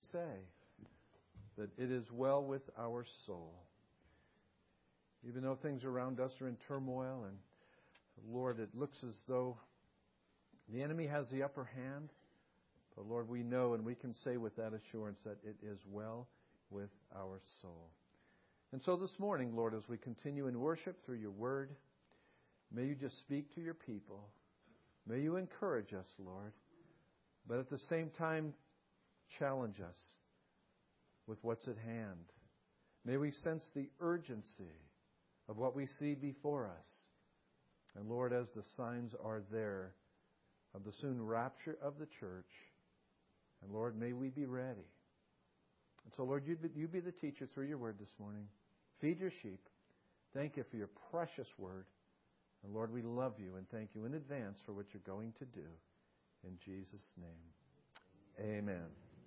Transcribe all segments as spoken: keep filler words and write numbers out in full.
say that it is well with our soul. Even though things around us are in turmoil and, Lord, it looks as though the enemy has the upper hand. But, Lord, we know and we can say with that assurance that it is well with our soul. And so this morning, Lord, as we continue in worship through your word, may you just speak to your people. May you encourage us, Lord, but at the same time, challenge us with what's at hand. May we sense the urgency of what we see before us. And Lord, as the signs are there of the soon rapture of the church, and Lord, may we be ready. And so, Lord, you be, you be the teacher through your word this morning. Feed your sheep. Thank you for your precious word. And Lord, we love you and thank you in advance for what you're going to do. In Jesus' name, amen.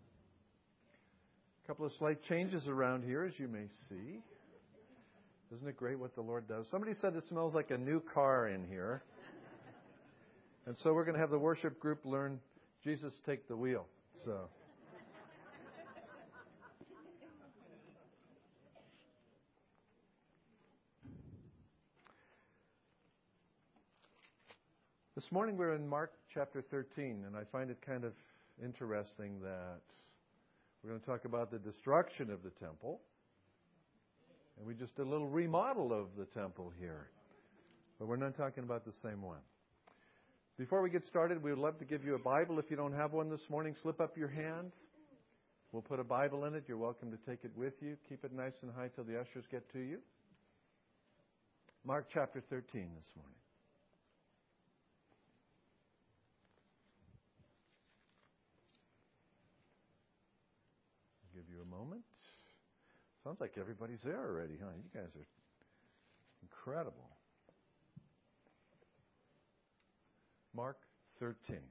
A couple of slight changes around here, as you may see. Isn't it great what the Lord does? Somebody said it smells like a new car in here. And so we're going to have the worship group learn Jesus Take the Wheel. So... This morning we're in Mark chapter thirteen, and I find it kind of interesting that we're going to talk about the destruction of the temple. And we just did a little remodel of the temple here. But we're not talking about the same one. Before we get started, we would love to give you a Bible. If you don't have one this morning, slip up your hand. We'll put a Bible in it. You're welcome to take it with you. Keep it nice and high till the ushers get to you. Mark chapter thirteen this morning. Give you a moment. Sounds like everybody's there already, huh? You guys are incredible. Mark thirteen.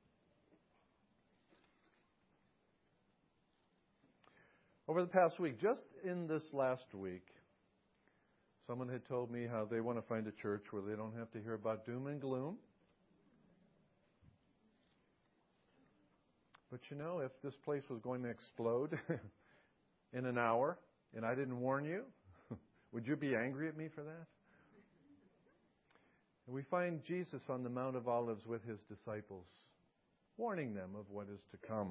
Over the past week, just in this last week, someone had told me how they want to find a church where they don't have to hear about doom and gloom. But you know, if this place was going to explode in an hour and I didn't warn you, would you be angry at me for that? And we find Jesus on the Mount of Olives with his disciples, warning them of what is to come.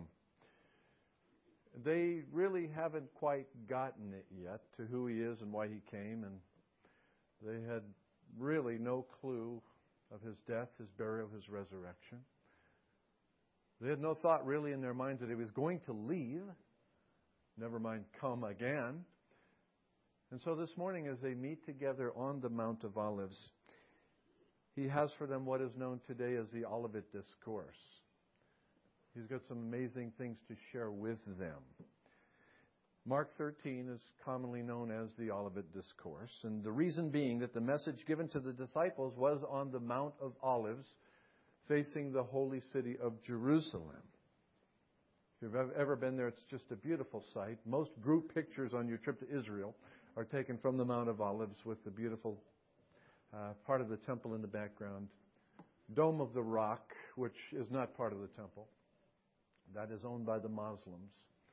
They really haven't quite gotten it yet to who he is and why he came, and they had really no clue of his death, his burial, his resurrection. They had no thought really in their minds that he was going to leave, never mind come again. And so this morning as they meet together on the Mount of Olives, he has for them what is known today as the Olivet Discourse. He's got some amazing things to share with them. Mark thirteen is commonly known as the Olivet Discourse, and the reason being that the message given to the disciples was on the Mount of Olives, facing the holy city of Jerusalem. If you've ever been there, it's just a beautiful sight. Most group pictures on your trip to Israel are taken from the Mount of Olives with the beautiful uh, part of the temple in the background. Dome of the Rock, which is not part of the temple. That is owned by the Muslims.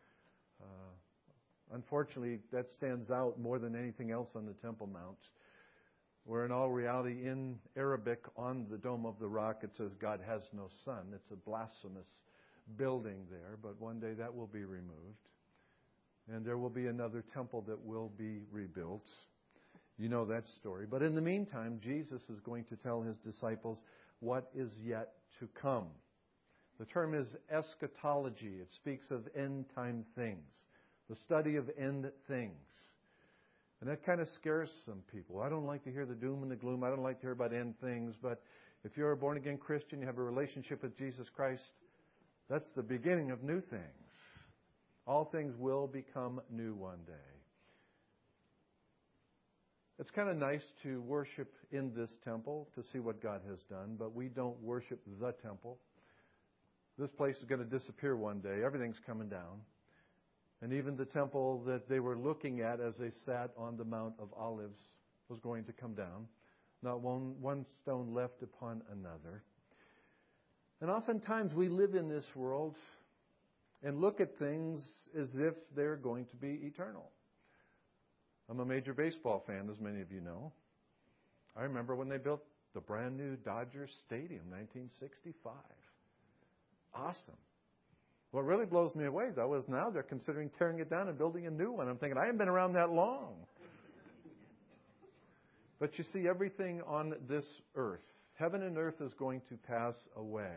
Uh, unfortunately, that stands out more than anything else on the Temple Mount. Where in all reality, in Arabic, on the Dome of the Rock, it says God has no son. It's a blasphemous building there, but one day that will be removed. And there will be another temple that will be rebuilt. You know that story. But in the meantime, Jesus is going to tell his disciples what is yet to come. The term is eschatology. It speaks of end-time things, the study of end things. And that kind of scares some people. I don't like to hear the doom and the gloom. I don't like to hear about end things. But if you're a born-again Christian, you have a relationship with Jesus Christ, that's the beginning of new things. All things will become new one day. It's kind of nice to worship in this temple to see what God has done, but we don't worship the temple. This place is going to disappear one day. Everything's coming down. And even the temple that they were looking at as they sat on the Mount of Olives was going to come down. Not one, one stone left upon another. And oftentimes we live in this world and look at things as if they're going to be eternal. I'm a major baseball fan, as many of you know. I remember when they built the brand new Dodger Stadium, nineteen sixty-five. Awesome. What really blows me away, though, is now they're considering tearing it down and building a new one. I'm thinking, I haven't been around that long. But you see, everything on this earth, heaven and earth is going to pass away.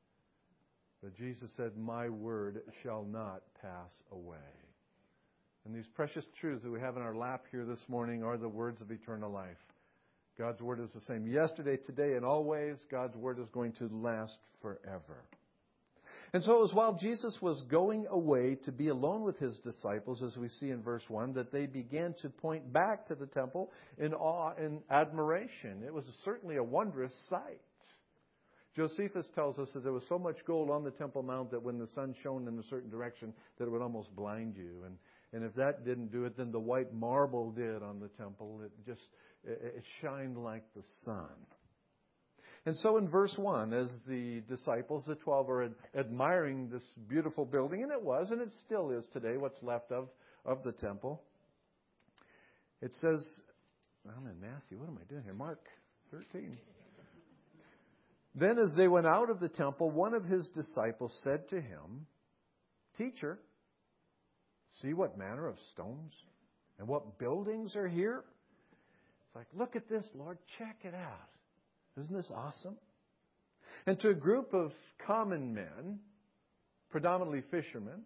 But Jesus said, my word shall not pass away. And these precious truths that we have in our lap here this morning are the words of eternal life. God's word is the same yesterday, today, and always. God's word is going to last forever. And so it was while Jesus was going away to be alone with his disciples, as we see in verse one, that they began to point back to the temple in awe and admiration. It was certainly a wondrous sight. Josephus tells us that there was so much gold on the Temple Mount that when the sun shone in a certain direction, that it would almost blind you. And, and if that didn't do it, then the white marble did on the temple. It just it, it shined like the sun. And so in verse one, as the disciples, the twelve, are ad- admiring this beautiful building, and it was, and it still is today, what's left of, of the temple, it says, I'm in Matthew, what am I doing here? Mark thirteen. Then as they went out of the temple, one of his disciples said to him, Teacher, see what manner of stones and what buildings are here? It's like, look at this, Lord, check it out. Isn't this awesome? And to a group of common men, predominantly fishermen,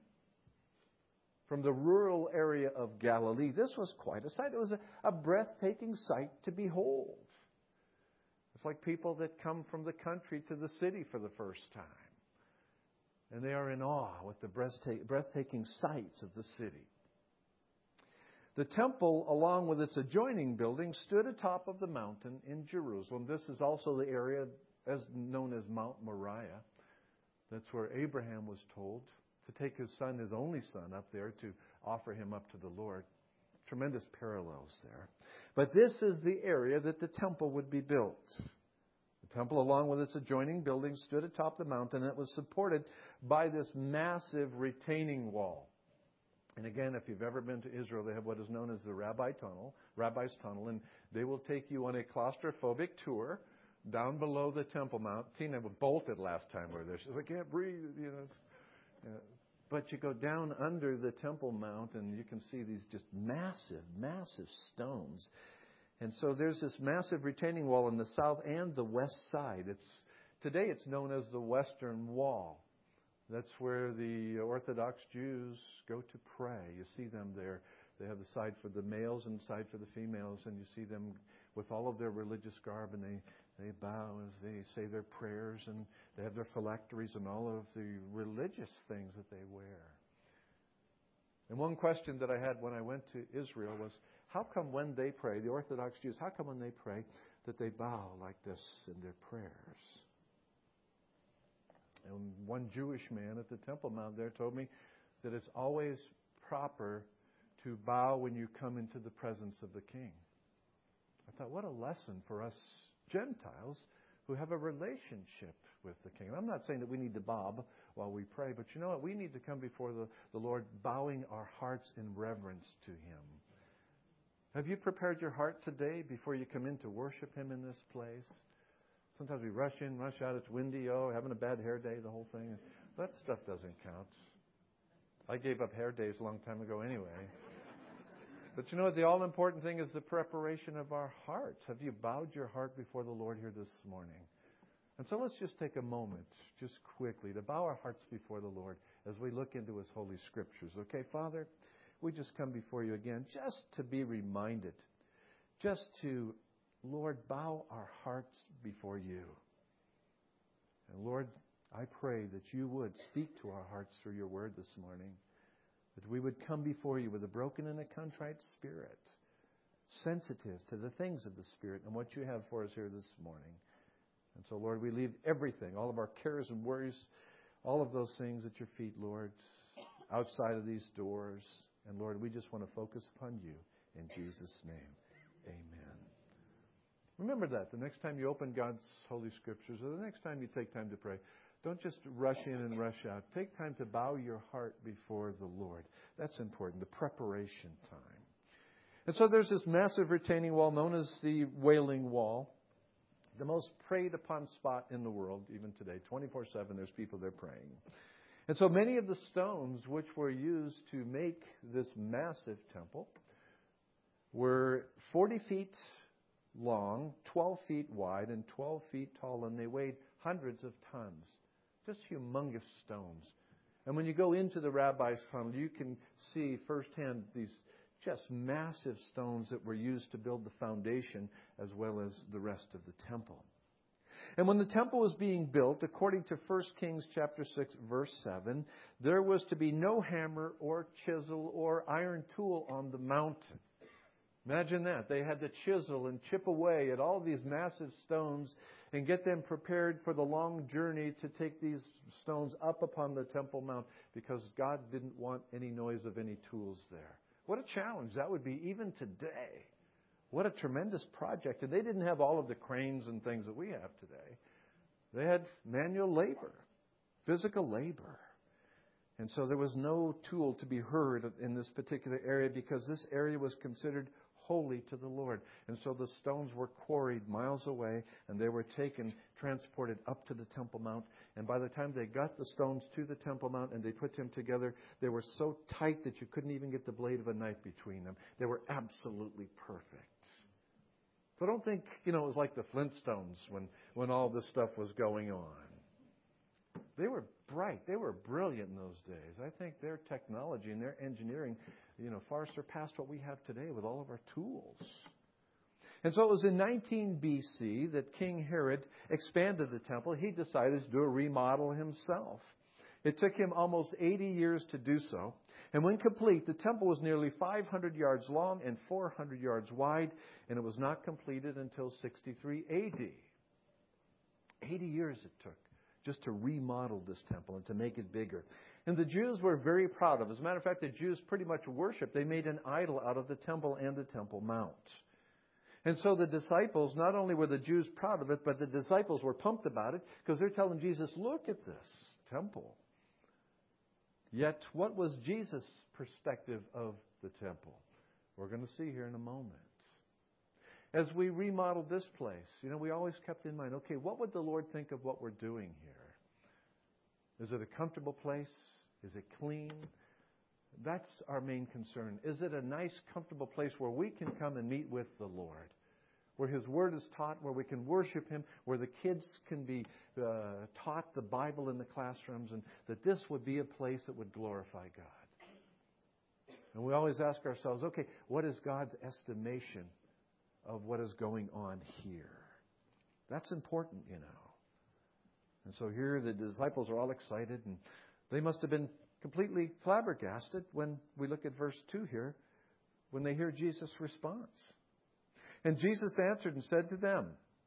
from the rural area of Galilee, this was quite a sight. It was a, a breathtaking sight to behold. It's like people that come from the country to the city for the first time. And they are in awe with the breathtaking sights of the city. The temple, along with its adjoining building, stood atop of the mountain in Jerusalem. This is also the area as known as Mount Moriah. That's where Abraham was told to take his son, his only son, up there to offer him up to the Lord. Tremendous parallels there. But this is the area that the temple would be built. The temple, along with its adjoining building, stood atop the mountain, and it was supported by this massive retaining wall. And again, if you've ever been to Israel, they have what is known as the Rabbi Tunnel, Rabbi's Tunnel, and they will take you on a claustrophobic tour down below the Temple Mount. Tina bolted last time we were there. She was like, I can't breathe, you know. Yeah. But you go down under the Temple Mount, and you can see these just massive, massive stones. And so there's this massive retaining wall on the south and the west side. It's today it's known as the Western Wall. That's where the Orthodox Jews go to pray. You see them there. They have the side for the males and the side for the females, and you see them with all of their religious garb, and they, they bow as they say their prayers, and they have their phylacteries and all of the religious things that they wear. And one question that I had when I went to Israel was, how come when they pray, the Orthodox Jews, how come when they pray that they bow like this in their prayers? And one Jewish man at the Temple Mount there told me that it's always proper to bow when you come into the presence of the King. I thought, what a lesson for us Gentiles who have a relationship with the King. And I'm not saying that we need to bob while we pray, but you know what? We need to come before the, the Lord bowing our hearts in reverence to Him. Have you prepared your heart today before you come in to worship Him in this place? Sometimes we rush in, rush out. It's windy. Oh, having a bad hair day, the whole thing. That stuff doesn't count. I gave up hair days a long time ago anyway. But you know what? The all-important thing is the preparation of our hearts. Have you bowed your heart before the Lord here this morning? And so let's just take a moment, just quickly, to bow our hearts before the Lord as we look into His Holy Scriptures. Okay, Father? We just come before you again just to be reminded, just to, Lord, bow our hearts before you. And Lord, I pray that you would speak to our hearts through your word this morning, that we would come before you with a broken and a contrite spirit, sensitive to the things of the Spirit and what you have for us here this morning. And so, Lord, we leave everything, all of our cares and worries, all of those things at your feet, Lord, outside of these doors. And Lord, we just want to focus upon you in Jesus' name. Amen. Remember that the next time you open God's Holy Scriptures or the next time you take time to pray, Don't just rush in and rush out. Take time to bow your heart before the Lord. That's important, the preparation time. And so there's this massive retaining wall known as the Wailing Wall, the most prayed upon spot in the world, even today. twenty-four seven, there's people there praying. And so many of the stones which were used to make this massive temple were forty feet long, twelve feet wide, and twelve feet tall, and they weighed hundreds of tons. Just humongous stones. And when you go into the rabbi's tunnel, you can see firsthand these just massive stones that were used to build the foundation as well as the rest of the temple. And when the temple was being built, according to First Kings chapter six, verse seven, there was to be no hammer or chisel or iron tool on the mountain. Imagine that. They had to chisel and chip away at all these massive stones and get them prepared for the long journey to take these stones up upon the Temple Mount, because God didn't want any noise of any tools there. What a challenge that would be even today. What a tremendous project. And they didn't have all of the cranes and things that we have today. They had manual labor, physical labor. And so there was no tool to be heard in this particular area, because this area was considered holy to the Lord. And so the stones were quarried miles away, and they were taken, transported up to the Temple Mount. And by the time they got the stones to the Temple Mount and they put them together, they were so tight that you couldn't even get the blade of a knife between them. They were absolutely perfect. So don't think, you know, it was like the Flintstones when, when all this stuff was going on. They were bright. They were brilliant in those days. I think their technology and their engineering, you know, far surpassed what we have today with all of our tools. And so it was in nineteen B C that King Herod expanded the temple. He decided to do a remodel himself. It took him almost eighty years to do so. And when complete, the temple was nearly five hundred yards long and four hundred yards wide, and it was not completed until sixty-three A D. eighty years it took just to remodel this temple and to make it bigger. And the Jews were very proud of it. As a matter of fact, the Jews pretty much worshiped. They made an idol out of the temple and the Temple Mount. And so the disciples, not only were the Jews proud of it, but the disciples were pumped about it, because they're telling Jesus, look at this temple. Yet, what was Jesus' perspective of the temple? We're going to see here in a moment. As we remodeled this place, you know, we always kept in mind, okay, what would the Lord think of what we're doing here? Is it a comfortable place? Is it clean? That's our main concern. Is it a nice, comfortable place where we can come and meet with the Lord? Where His Word is taught, where we can worship Him, where the kids can be uh, taught the Bible in the classrooms, and that this would be a place that would glorify God. And we always ask ourselves, okay, what is God's estimation of what is going on here? That's important, you know. And so here the disciples are all excited, and they must have been completely flabbergasted when we look at verse two here, when they hear Jesus' response. And Jesus answered and said to them,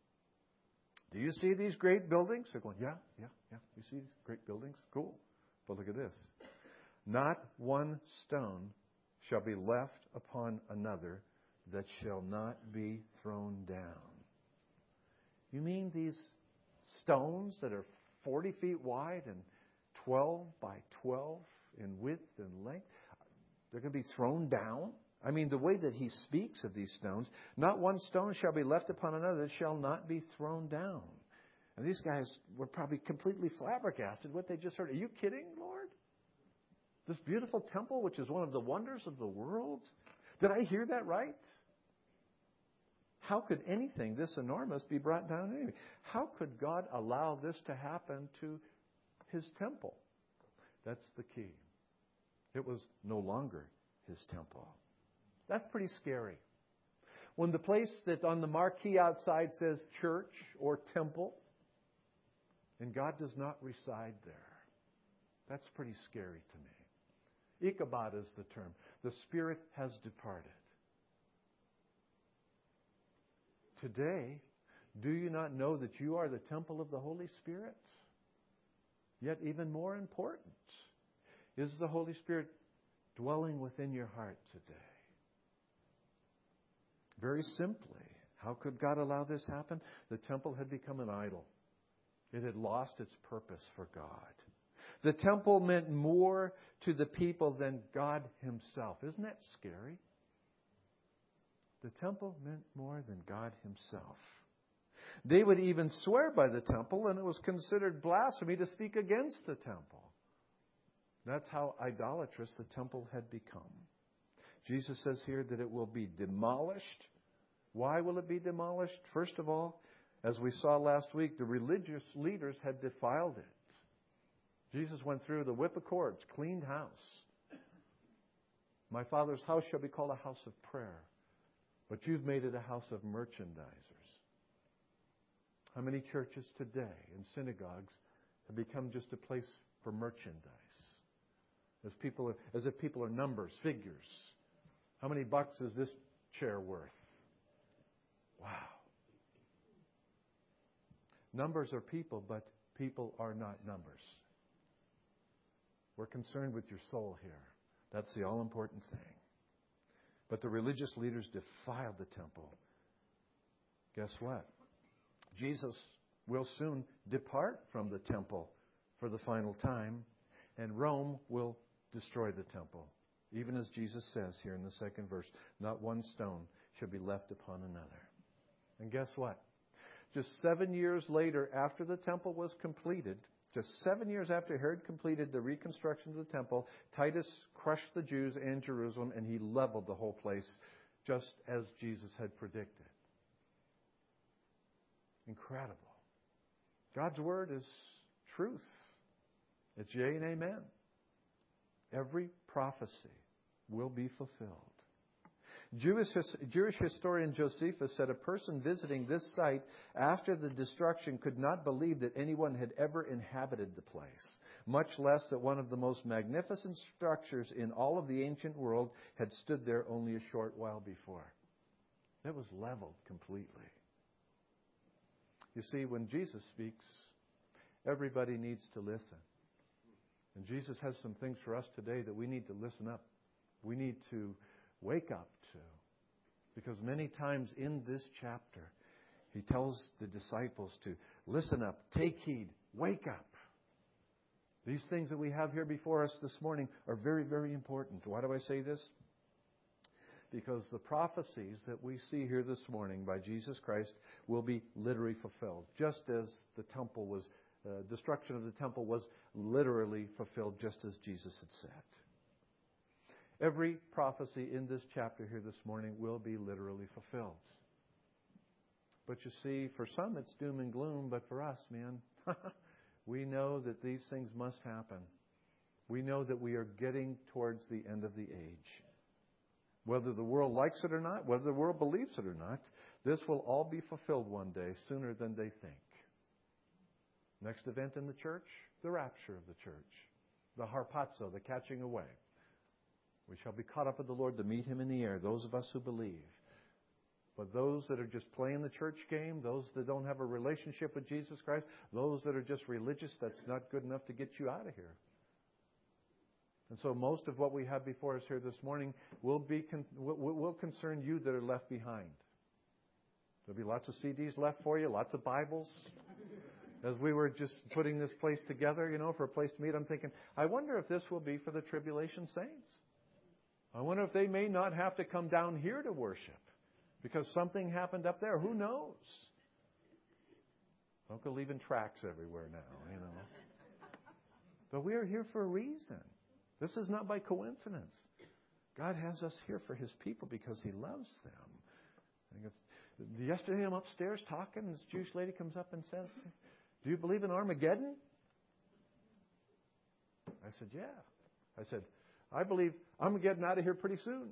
do you see these great buildings? They're going, yeah, yeah, yeah. You see these great buildings? Cool. But look at this. Not one stone shall be left upon another that shall not be thrown down. You mean these stones that are forty feet wide and twelve by twelve in width and length, they're going to be thrown down? I mean, the way that He speaks of these stones, not one stone shall be left upon another that shall not be thrown down. And these guys were probably completely flabbergasted what they just heard. Are you kidding, Lord? This beautiful temple, which is one of the wonders of the world? Did I hear that right? How could anything this enormous be brought down anyway? How could God allow this to happen to His temple? That's the key. It was no longer His temple. That's pretty scary. When the place that on the marquee outside says church or temple, and God does not reside there, that's pretty scary to me. Ichabod is the term. The Spirit has departed. Today, do you not know that you are the temple of the Holy Spirit? Yet even more important, is the Holy Spirit dwelling within your heart today? Very simply, how could God allow this happen? The temple had become an idol. It had lost its purpose for God. The temple meant more to the people than God Himself. Isn't that scary? The temple meant more than God Himself. They would even swear by the temple, and it was considered blasphemy to speak against the temple. That's how idolatrous the temple had become. Jesus says here that it will be demolished. Why will it be demolished? First of all, as we saw last week, the religious leaders had defiled it. Jesus went through the whip of cords, cleaned house. My Father's house shall be called a house of prayer, but you've made it a house of merchandisers. How many churches today and synagogues have become just a place for merchandise? As people are, as if people are numbers, figures. How many bucks is this chair worth? Wow. Numbers are people, but people are not numbers. We're concerned with your soul here. That's the all-important thing. But the religious leaders defiled the temple. Guess what? Jesus will soon depart from the temple for the final time, and Rome will destroy the temple. Even as Jesus says here in the second verse, not one stone shall be left upon another. And guess what? Just seven years later, after the temple was completed, just seven years after Herod completed the reconstruction of the temple, Titus crushed the Jews and Jerusalem, and he leveled the whole place, just as Jesus had predicted. Incredible. God's Word is truth. It's yea and amen. Every prophecy will be fulfilled. Jewish, Jewish historian Josephus said a person visiting this site after the destruction could not believe that anyone had ever inhabited the place, much less that one of the most magnificent structures in all of the ancient world had stood there only a short while before. It was leveled completely. You see, when Jesus speaks, everybody needs to listen. And Jesus has some things for us today that we need to listen up. We need to wake up to. Because many times in this chapter, He tells the disciples to listen up, take heed, wake up. These things that we have here before us this morning are very, very important. Why do I say this? Because the prophecies that we see here this morning by Jesus Christ will be literally fulfilled. Just as the temple was, uh, destruction of the temple was literally fulfilled, just as Jesus had said. Every prophecy in this chapter here this morning will be literally fulfilled. But you see, for some it's doom and gloom, but for us, man, we know that these things must happen. We know that we are getting towards the end of the age. Whether the world likes it or not, whether the world believes it or not, this will all be fulfilled one day, sooner than they think. Next event in the church, the rapture of the church. The harpazo, the catching away. We shall be caught up with the Lord to meet Him in the air, those of us who believe. But those that are just playing the church game, those that don't have a relationship with Jesus Christ, those that are just religious, that's not good enough to get you out of here. And so most of what we have before us here this morning will be con- will, will concern you that are left behind. There'll be lots of C Ds left for you, lots of Bibles. As we were just putting this place together, you know, for a place to meet, I'm thinking, I wonder if this will be for the tribulation saints. I wonder if they may not have to come down here to worship because something happened up there. Who knows? Don't go leaving tracks everywhere now, you know. But we are here for a reason. This is not by coincidence. God has us here for His people because He loves them. I think it's, yesterday I'm upstairs talking, and this Jewish lady comes up and says, do you believe in Armageddon? I said, yeah. I said, I believe I'm getting out of here pretty soon.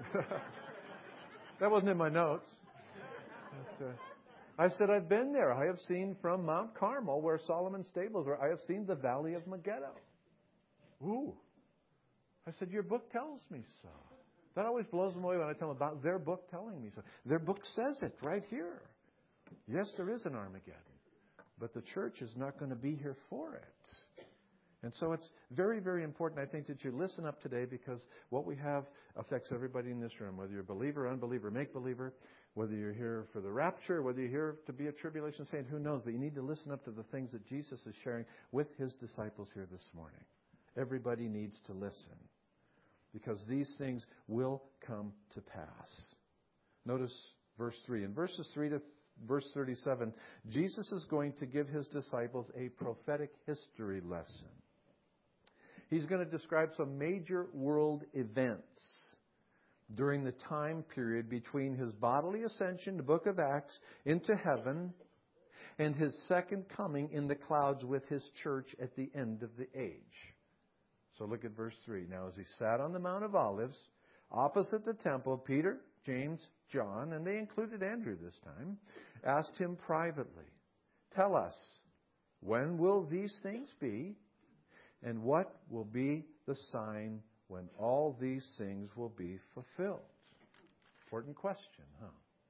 That wasn't in my notes. But, uh, I said, I've been there. I have seen from Mount Carmel, where Solomon's stables were, I have seen the valley of Megiddo. Ooh. I said, your book tells me so. That always blows them away when I tell them about their book telling me so. Their book says it right here. Yes, there is an Armageddon. But the church is not going to be here for it. And so it's very, very important, I think, that you listen up today, because what we have affects everybody in this room, whether you're a believer, unbeliever, make-believer, whether you're here for the rapture, whether you're here to be a tribulation saint, who knows? But you need to listen up to the things that Jesus is sharing with His disciples here this morning. Everybody needs to listen, because these things will come to pass. Notice verse three. In verses three to verse thirty-seven, Jesus is going to give His disciples a prophetic history lesson. He's going to describe some major world events during the time period between His bodily ascension, the book of Acts, into heaven, and His second coming in the clouds with His church at the end of the age. So look at verse three. Now, as He sat on the Mount of Olives, opposite the temple, Peter, James, John, and they included Andrew this time, asked Him privately, "Tell us, when will these things be? And what will be the sign when all these things will be fulfilled?" Important question, huh?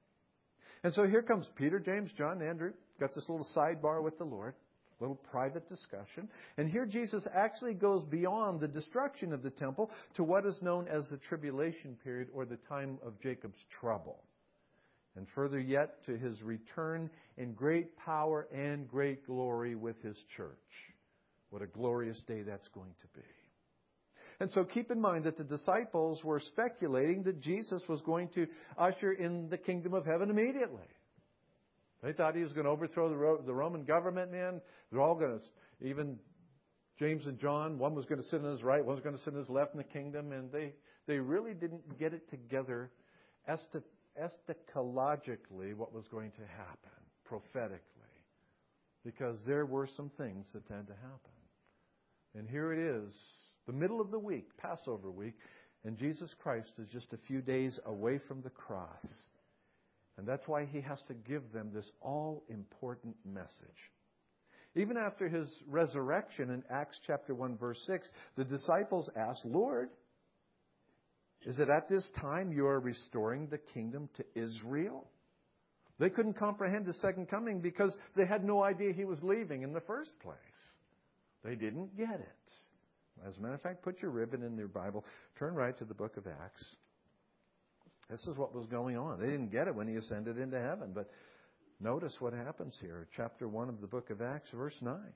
And so here comes Peter, James, John, Andrew. Got this little sidebar with the Lord, little private discussion. And here Jesus actually goes beyond the destruction of the temple to what is known as the tribulation period, or the time of Jacob's trouble. And further yet, to His return in great power and great glory with His church. What a glorious day that's going to be. And so keep in mind that the disciples were speculating that Jesus was going to usher in the kingdom of heaven immediately. They thought He was going to overthrow the, Ro- the Roman government, man. They're all going to, even James and John, one was going to sit on His right, one was going to sit on His left in the kingdom. And they, they really didn't get it together esti- eschatologically what was going to happen, prophetically. Because there were some things that had to happen. And here it is, the middle of the week, Passover week, and Jesus Christ is just a few days away from the cross. And that's why He has to give them this all-important message. Even after His resurrection in Acts chapter one, verse six, the disciples asked, "Lord, is it at this time You are restoring the kingdom to Israel?" They couldn't comprehend His second coming because they had no idea He was leaving in the first place. They didn't get it. As a matter of fact, put your ribbon in your Bible. Turn right to the book of Acts. This is what was going on. They didn't get it when He ascended into heaven. But notice what happens here. Chapter one of the book of Acts, verse nine.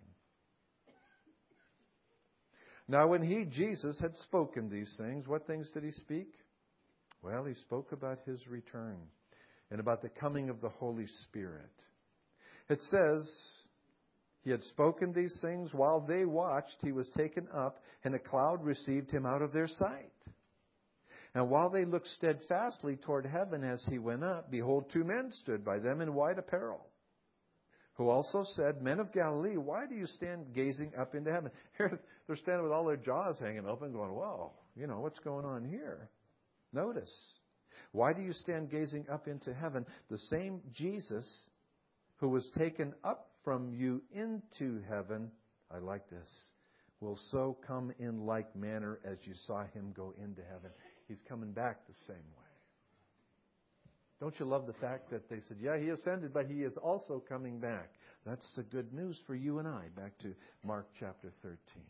Now when He, Jesus, had spoken these things, what things did He speak? Well, He spoke about His return and about the coming of the Holy Spirit. It says, He had spoken these things while they watched. He was taken up, and a cloud received Him out of their sight. And while they looked steadfastly toward heaven as He went up, behold, two men stood by them in white apparel, who also said, "Men of Galilee, why do you stand gazing up into heaven?" Here they're standing with all their jaws hanging open, going, "Whoa, you know, what's going on here?" Notice, why do you stand gazing up into heaven? The same Jesus who was taken up from you into heaven, I like this, will so come in like manner as you saw Him go into heaven. He's coming back the same way. Don't you love the fact that they said, yeah, He ascended, but He is also coming back. That's the good news for you and I. Back to Mark chapter thirteen.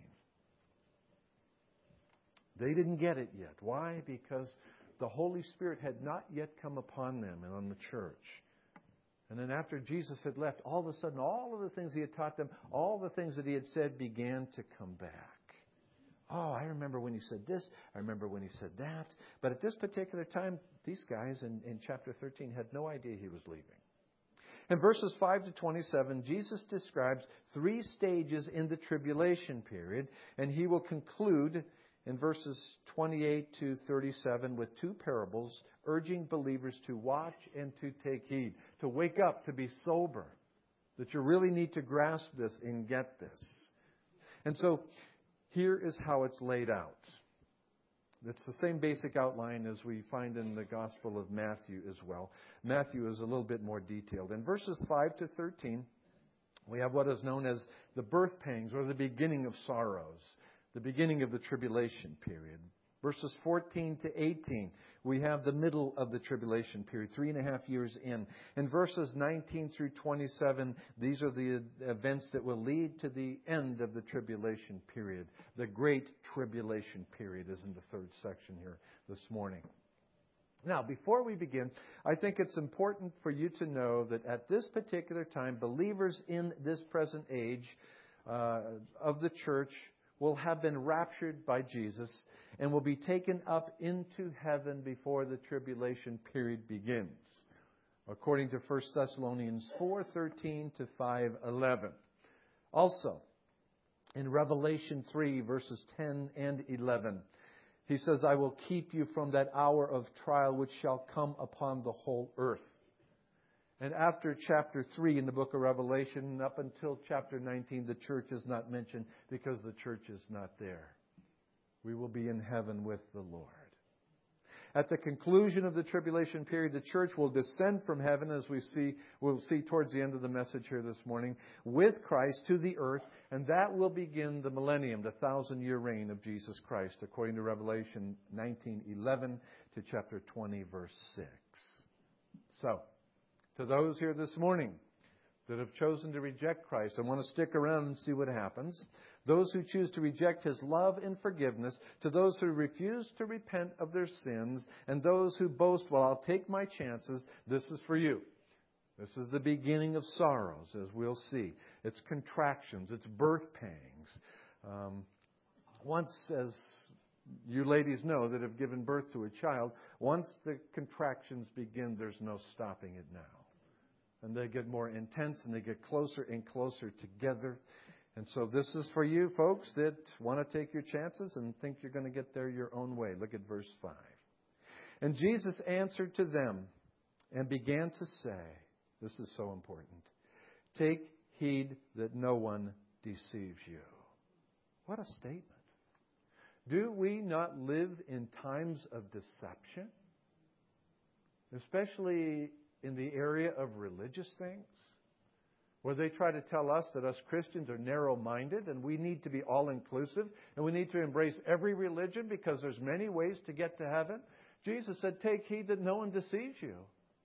They didn't get it yet. Why? Because the Holy Spirit had not yet come upon them and on the church. And then after Jesus had left, all of a sudden, all of the things He had taught them, all the things that He had said began to come back. Oh, I remember when He said this. I remember when He said that. But at this particular time, these guys in, in chapter thirteen had no idea He was leaving. In verses five to twenty-seven, Jesus describes three stages in the tribulation period. And He will conclude in verses twenty-eight to thirty-seven with two parables, urging believers to watch and to take heed, to wake up, to be sober, that you really need to grasp this and get this. And so here is how it's laid out. It's the same basic outline as we find in the Gospel of Matthew as well. Matthew is a little bit more detailed. In verses five to thirteen, we have what is known as the birth pangs, or the beginning of sorrows, the beginning of the tribulation period. Verses fourteen to eighteen, we have the middle of the tribulation period, three and a half years in. In verses nineteen through twenty-seven, these are the events that will lead to the end of the tribulation period. The Great Tribulation period is in the third section here this morning. Now, before we begin, I think it's important for you to know that at this particular time, believers in this present age uh, of the church will have been raptured by Jesus and will be taken up into heaven before the tribulation period begins, according to First Thessalonians four thirteen to five eleven. Also, in Revelation three, verses ten and eleven, he says, I will keep you from that hour of trial which shall come upon the whole earth. And after chapter three in the book of Revelation, up until chapter nineteen, the church is not mentioned because the church is not there. We will be in heaven with the Lord. At the conclusion of the tribulation period, the church will descend from heaven, as we see, we'll see towards the end of the message here this morning, with Christ to the earth, and that will begin the millennium, the thousand-year reign of Jesus Christ, according to Revelation nineteen eleven to chapter twenty, verse six. So, to those here this morning that have chosen to reject Christ and want to stick around and see what happens, those who choose to reject His love and forgiveness, to those who refuse to repent of their sins, and those who boast, well, I'll take my chances, this is for you. This is the beginning of sorrows, as we'll see. It's contractions, it's birth pangs. Um, once, as you ladies know that have given birth to a child, once the contractions begin, there's no stopping it now. And they get more intense and they get closer and closer together. And so this is for you folks that want to take your chances and think you're going to get there your own way. Look at verse five. And Jesus answered to them and began to say, this is so important, take heed that no one deceives you. What a statement. Do we not live in times of deception? Especially in the area of religious things, where they try to tell us that us Christians are narrow-minded and we need to be all-inclusive and we need to embrace every religion because there's many ways to get to heaven. Jesus said, take heed that no one deceives you.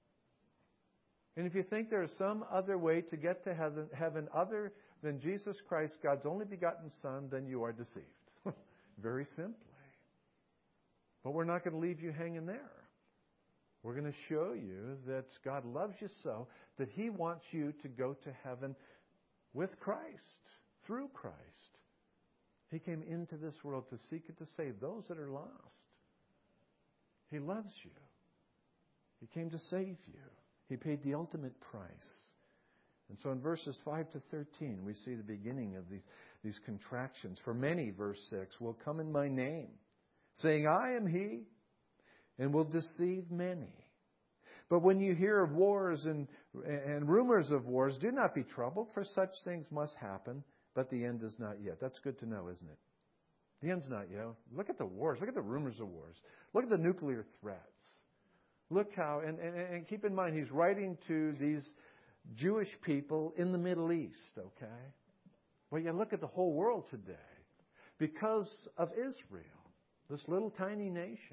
And if you think there is some other way to get to heaven, heaven other than Jesus Christ, God's only begotten Son, then you are deceived. Very simply. But we're not going to leave you hanging there. We're going to show you that God loves you so that He wants you to go to heaven with Christ, through Christ. He came into this world to seek and to save those that are lost. He loves you. He came to save you. He paid the ultimate price. And so in verses five to thirteen, we see the beginning of these, these contractions. For many, verse six, will come in my name, saying, I am He, and will deceive many. But when you hear of wars and, and rumors of wars, do not be troubled, for such things must happen, but the end is not yet. That's good to know, isn't it? The end's not yet. Look at the wars. Look at the rumors of wars. Look at the nuclear threats. Look how, and, and, and keep in mind, he's writing to these Jewish people in the Middle East, okay? Well, you look at the whole world today because of Israel, this little tiny nation.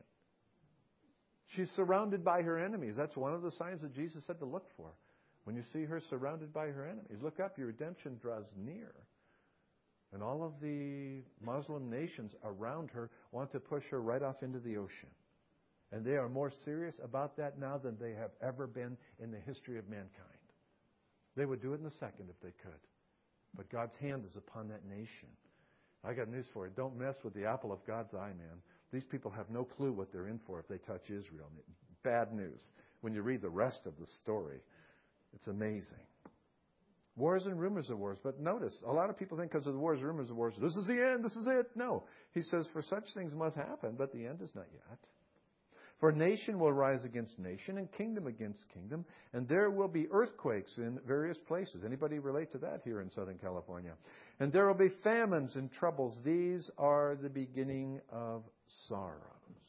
She's surrounded by her enemies. That's one of the signs that Jesus said to look for. When you see her surrounded by her enemies, look up, your redemption draws near. And all of the Muslim nations around her want to push her right off into the ocean. And they are more serious about that now than they have ever been in the history of mankind. They would do it in a second if they could. But God's hand is upon that nation. I got news for you. Don't mess with the apple of God's eye, man. These people have no clue what they're in for if they touch Israel. Bad news. When you read the rest of the story, it's amazing. Wars and rumors of wars. But notice, a lot of people think because of the wars and rumors of wars, this is the end, this is it. No. He says, for such things must happen, but the end is not yet. For nation will rise against nation and kingdom against kingdom, and there will be earthquakes in various places. Anybody relate to that here in Southern California? And there will be famines and troubles. These are the beginning of sorrows.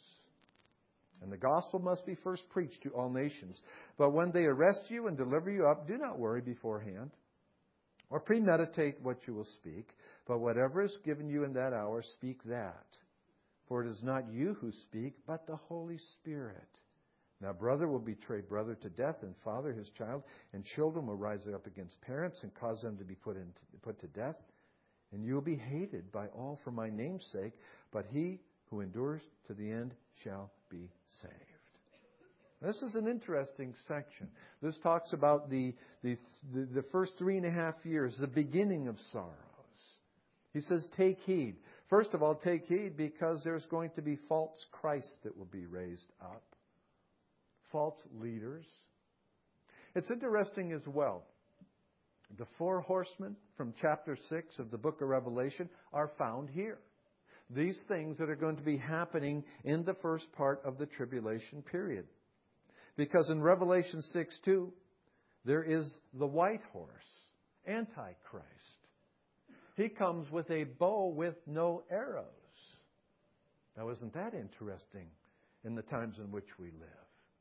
And the gospel must be first preached to all nations. But when they arrest you and deliver you up, do not worry beforehand or premeditate what you will speak, but whatever is given you in that hour, speak that. For it is not you who speak, but the Holy Spirit. Now brother will betray brother to death, and father his child, and children will rise up against parents and cause them to be put, in, put to death. And you will be hated by all for my name's sake, but he who endures to the end shall be saved. This is an interesting section. This talks about the, the, the first three and a half years, the beginning of sorrows. He says, take heed. First of all, take heed because there's going to be false Christs that will be raised up. False leaders. It's interesting as well. The four horsemen from chapter six of the book of Revelation are found here. These things that are going to be happening in the first part of the tribulation period. Because in Revelation six two, there is the white horse, Antichrist. He comes with a bow with no arrows. Now, isn't that interesting in the times in which we live?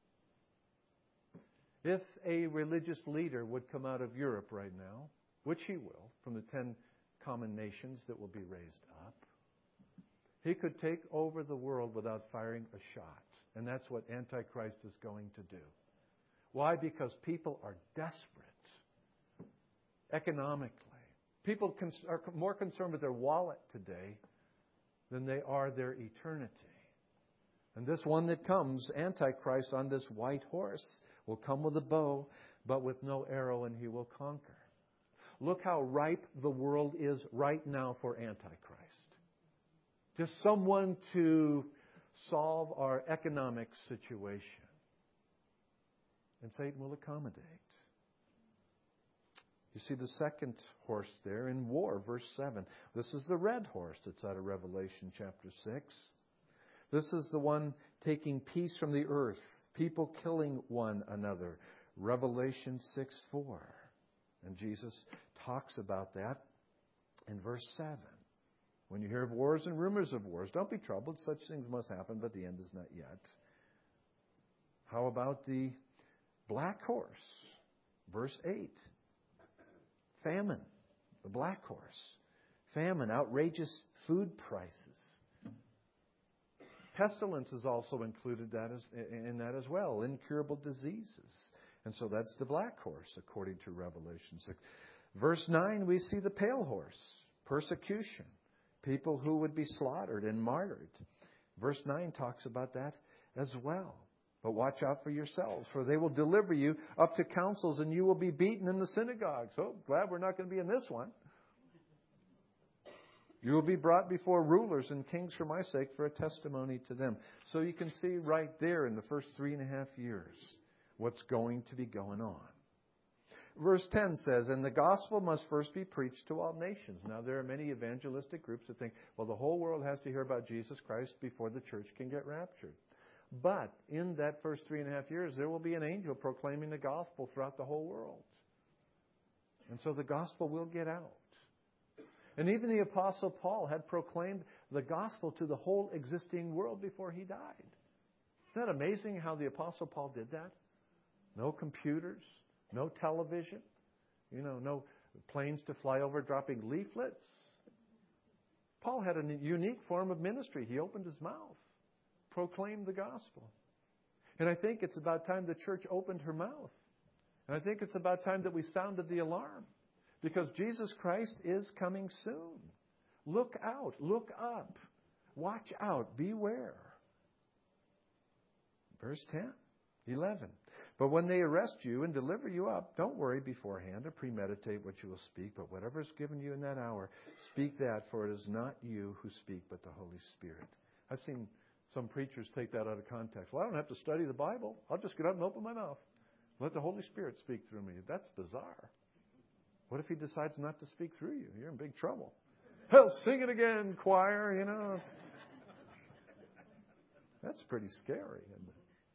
If a religious leader would come out of Europe right now, which he will, from the ten common nations that will be raised up, he could take over the world without firing a shot. And that's what Antichrist is going to do. Why? Because people are desperate economically. People are more concerned with their wallet today than they are their eternity. And this one that comes, Antichrist, on this white horse, will come with a bow, but with no arrow, and he will conquer. Look how ripe the world is right now for Antichrist. Just someone to solve our economic situation. And Satan will accommodate. You see the second horse there in war, verse seven. This is the red horse that's out of Revelation chapter six. This is the one taking peace from the earth, people killing one another. Revelation six four. And Jesus talks about that in verse seven. When you hear of wars and rumors of wars, don't be troubled. Such things must happen, but the end is not yet. How about the black horse? Verse eight. Famine. The black horse. Famine. Outrageous food prices. Pestilence is also included that as, in that as well. Incurable diseases. And so that's the black horse, according to Revelation six. Verse nine, we see the pale horse. Persecution. People who would be slaughtered and martyred. Verse nine talks about that as well. But watch out for yourselves, for they will deliver you up to councils, and you will be beaten in the synagogues. Oh, glad we're not going to be in this one. You will be brought before rulers and kings for my sake, for a testimony to them. So you can see right there in the first three and a half years what's going to be going on. Verse ten says, and the gospel must first be preached to all nations. Now, there are many evangelistic groups that think, well, the whole world has to hear about Jesus Christ before the church can get raptured. But in that first three and a half years, there will be an angel proclaiming the gospel throughout the whole world. And so the gospel will get out. And even the Apostle Paul had proclaimed the gospel to the whole existing world before he died. Isn't that amazing how the Apostle Paul did that? No computers, no television, you know, no planes to fly over dropping leaflets. Paul had a unique form of ministry. He opened his mouth, proclaimed the gospel. And I think it's about time the church opened her mouth. And I think it's about time that we sounded the alarm. Because Jesus Christ is coming soon. Look out. Look up. Watch out. Beware. Verse ten, eleven. But when they arrest you and deliver you up, don't worry beforehand or premeditate what you will speak. But whatever is given you in that hour, speak that, for it is not you who speak, but the Holy Spirit. I've seen some preachers take that out of context. Well, I don't have to study the Bible. I'll just get up and open my mouth. Let the Holy Spirit speak through me. That's bizarre. What if he decides not to speak through you? You're in big trouble. Hell, sing it again, choir, you know. That's pretty scary, isn't it?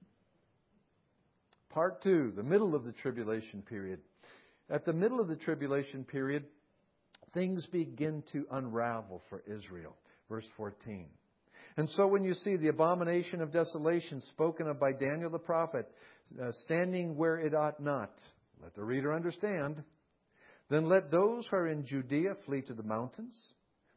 Part two, the middle of the tribulation period. At the middle of the tribulation period, things begin to unravel for Israel. Verse fourteen. And so when you see the abomination of desolation spoken of by Daniel the prophet, uh, standing where it ought not, let the reader understand. Then let those who are in Judea flee to the mountains.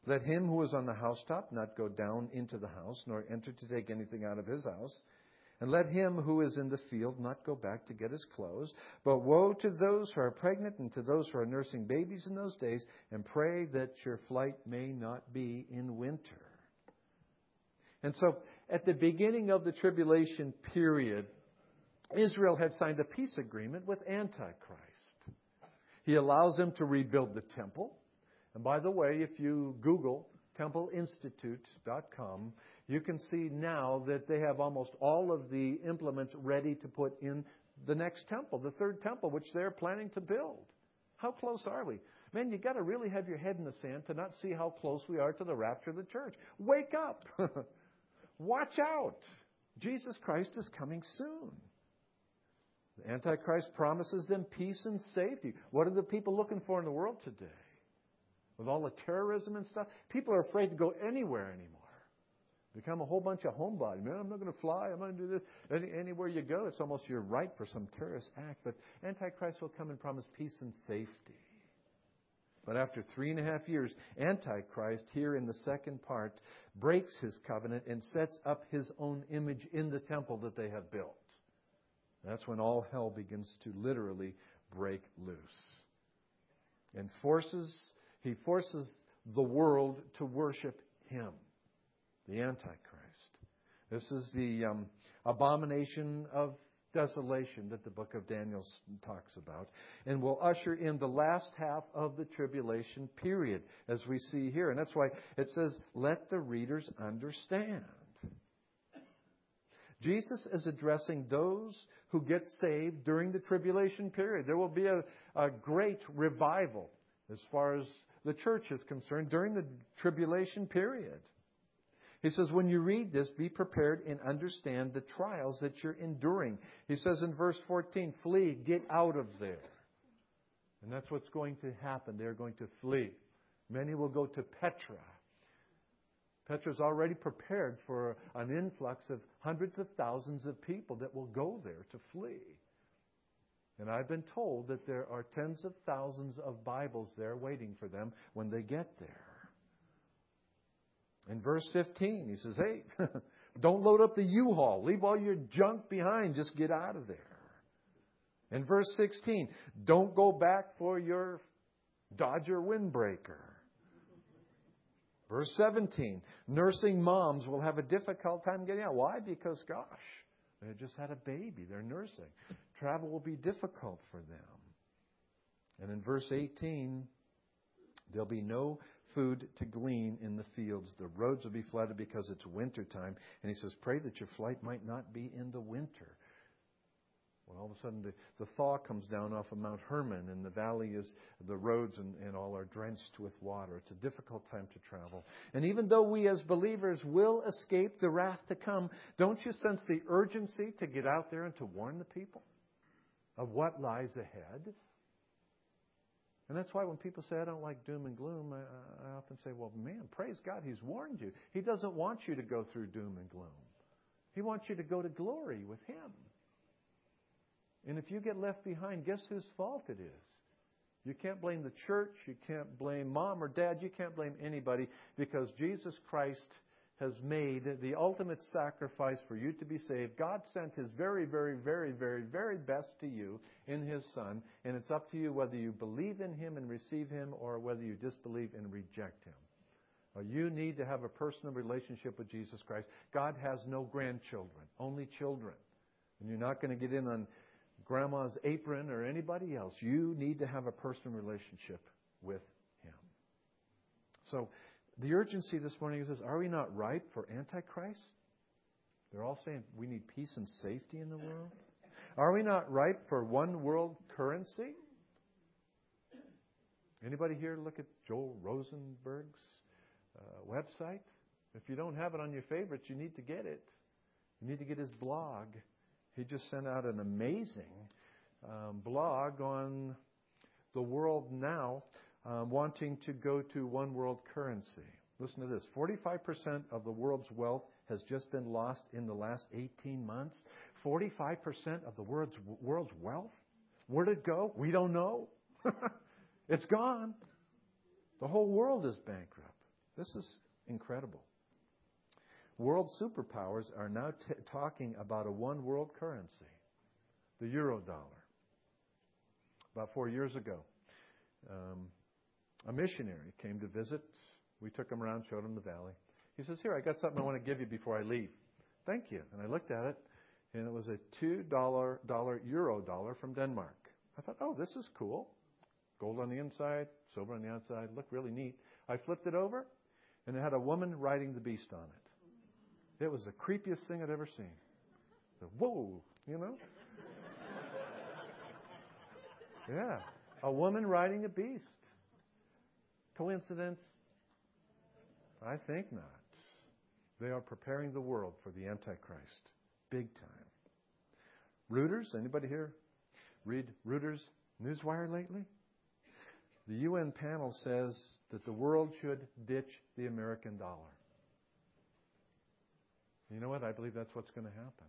Let him who is on the housetop not go down into the house, nor enter to take anything out of his house. And let him who is in the field not go back to get his clothes. But woe to those who are pregnant and to those who are nursing babies in those days, and pray that your flight may not be in winter. And so, at the beginning of the tribulation period, Israel had signed a peace agreement with Antichrist. He allows them to rebuild the temple. And by the way, if you Google temple institute dot com, you can see now that they have almost all of the implements ready to put in the next temple, the third temple, which they're planning to build. How close are we? Man, you got to really have your head in the sand to not see how close we are to the rapture of the church. Wake up! Watch out! Jesus Christ is coming soon. The Antichrist promises them peace and safety. What are the people looking for in the world today? With all the terrorism and stuff, people are afraid to go anywhere anymore. Become a whole bunch of homebody. Man, I'm not going to fly. I'm going to do this. Any, anywhere you go, it's almost you're ripe for some terrorist act. But Antichrist will come and promise peace and safety. But after three and a half years, Antichrist, here in the second part, breaks his covenant and sets up his own image in the temple that they have built. That's when all hell begins to literally break loose. And forces, he forces the world to worship him, the Antichrist. This is the um, abomination of desolation that the book of Daniel talks about, and will usher in the last half of the tribulation period, as we see here. And that's why it says, let the readers understand. Jesus is addressing those who get saved during the tribulation period. There will be a, a great revival as far as the church is concerned during the tribulation period. He says, when you read this, be prepared and understand the trials that you're enduring. He says in verse fourteen, flee, get out of there. And that's what's going to happen. They're going to flee. Many will go to Petra. Petra's already prepared for an influx of hundreds of thousands of people that will go there to flee. And I've been told that there are tens of thousands of Bibles there waiting for them when they get there. In verse fifteen, he says, hey, don't load up the U-Haul. Leave all your junk behind. Just get out of there. In verse sixteen, don't go back for your Dodger windbreaker. Verse seventeen, nursing moms will have a difficult time getting out. Why? Because, gosh, they just had a baby. They're nursing. Travel will be difficult for them. And in verse eighteen, there'll be no food to glean in the fields. The roads will be flooded because it's winter time. And he says, pray that your flight might not be in the winter. Well, all of a sudden the, the thaw comes down off of Mount Hermon, and the valley is, the roads and, and all are drenched with water. It's a difficult time to travel. And even though we as believers will escape the wrath to come, don't you sense the urgency to get out there and to warn the people of what lies ahead? And that's why when people say, I don't like doom and gloom, I, I often say, well, man, praise God, He's warned you. He doesn't want you to go through doom and gloom. He wants you to go to glory with Him. And if you get left behind, guess whose fault it is? You can't blame the church. You can't blame mom or dad. You can't blame anybody, because Jesus Christ has made the ultimate sacrifice for you to be saved. God sent His very, very, very, very, very best to you in His Son. And it's up to you whether you believe in Him and receive Him, or whether you disbelieve and reject Him. Well, you need to have a personal relationship with Jesus Christ. God has no grandchildren, only children. And you're not going to get in on grandma's apron or anybody else. You need to have a personal relationship with Him. So, the urgency this morning is this: are we not ripe for Antichrist? They're all saying we need peace and safety in the world. Are we not ripe for one world currency? Anybody here look at Joel Rosenberg's uh, website? If you don't have it on your favorites, you need to get it. You need to get his blog. He just sent out an amazing um, blog on the world now, Uh, wanting to go to one world currency. Listen to this. forty-five percent of the world's wealth has just been lost in the last eighteen months. forty-five percent of the world's, world's wealth? Where'd it go? We don't know. It's gone. The whole world is bankrupt. This is incredible. World superpowers are now t- talking about a one world currency, the euro dollar. About four years ago, um, a missionary came to visit. We took him around, showed him the valley. He says, here, I got something I want to give you before I leave. Thank you. And I looked at it, and it was a two dollar dollar euro dollar from Denmark. I thought, oh, this is cool. Gold on the inside, silver on the outside. Looked really neat. I flipped it over, and it had a woman riding the beast on it. It was the creepiest thing I'd ever seen. The, whoa, you know? Yeah, a woman riding a beast. Coincidence? I think not. They are preparing the world for the Antichrist. Big time. Reuters, anybody here read Reuters Newswire lately? The U N panel says that the world should ditch the American dollar. You know what? I believe that's what's going to happen.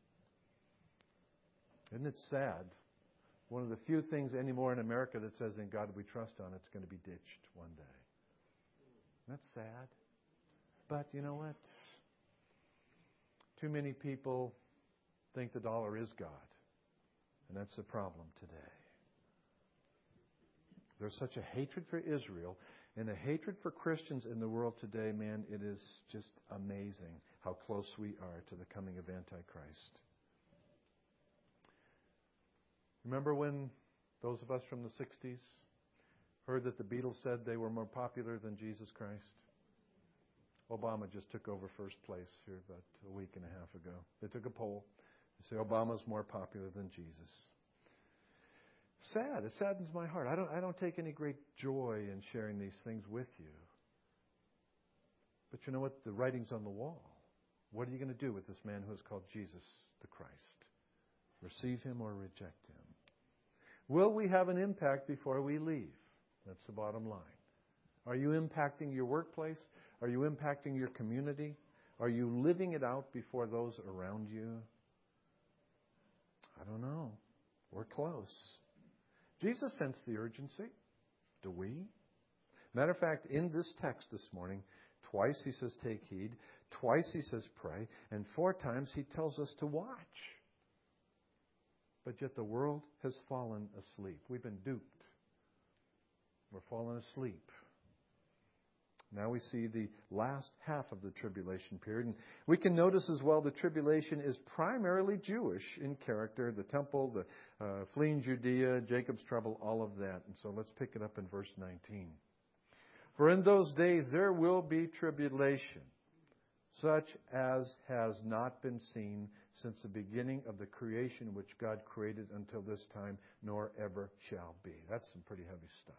Isn't it sad? One of the few things anymore in America that says, in God we trust on, it's going to be ditched one day. That's sad. But you know what? Too many people think the dollar is God. And that's the problem today. There's such a hatred for Israel and a hatred for Christians in the world today, man. It is just amazing how close we are to the coming of Antichrist. Remember when those of us from the sixties heard that the Beatles said they were more popular than Jesus Christ? Obama just took over first place here about a week and a half ago. They took a poll. They say Obama's more popular than Jesus. Sad. It saddens my heart. I don't, I don't take any great joy in sharing these things with you. But you know what? The writing's on the wall. What are you going to do with this man who is called Jesus the Christ? Receive him or reject him? Will we have an impact before we leave? That's the bottom line. Are you impacting your workplace? Are you impacting your community? Are you living it out before those around you? I don't know. We're close. Jesus sensed the urgency. Do we? Matter of fact, in this text this morning, twice he says, take heed. Twice he says, pray. And four times he tells us to watch. But yet the world has fallen asleep. We've been duped. We're fallen asleep. Now we see the last half of the tribulation period. And we can notice as well the tribulation is primarily Jewish in character. The temple, the uh, fleeing Judea, Jacob's trouble, all of that. And so let's pick it up in verse nineteen. For in those days there will be tribulation, such as has not been seen since the beginning of the creation which God created until this time, nor ever shall be. That's some pretty heavy stuff.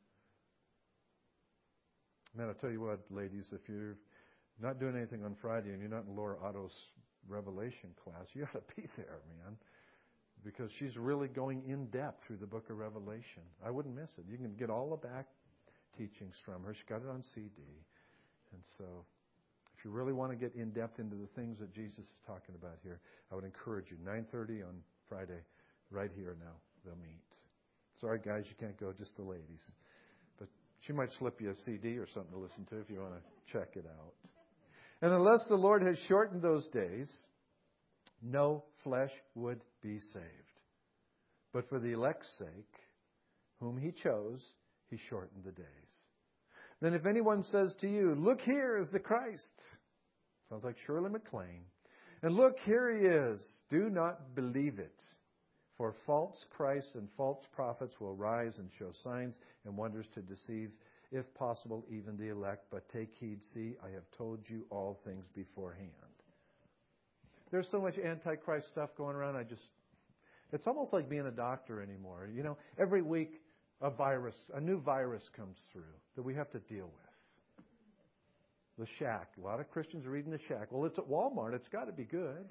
Man, I'll tell you what, ladies, if you're not doing anything on Friday and you're not in Laura Otto's Revelation class, you ought to be there, man. Because she's really going in depth through the book of Revelation. I wouldn't miss it. You can get all the back teachings from her. She got it on C D. And so if you really want to get in depth into the things that Jesus is talking about here, I would encourage you. nine thirty on Friday, right here now, they'll meet. Sorry, guys, you can't go, just the ladies. She might slip you a C D or something to listen to if you want to check it out. And unless the Lord has shortened those days, no flesh would be saved. But for the elect's sake, whom he chose, he shortened the days. Then if anyone says to you, look, here is the Christ. Sounds like Shirley MacLaine. And look, here he is. Do not believe it. For false Christs and false prophets will rise and show signs and wonders to deceive, if possible, even the elect. But take heed, see, I have told you all things beforehand. There's so much Antichrist stuff going around, I just, it's almost like being a doctor anymore. You know, every week a virus, a new virus comes through that we have to deal with. The Shack. A lot of Christians are reading The Shack. Well, it's at Walmart. It's got to be good.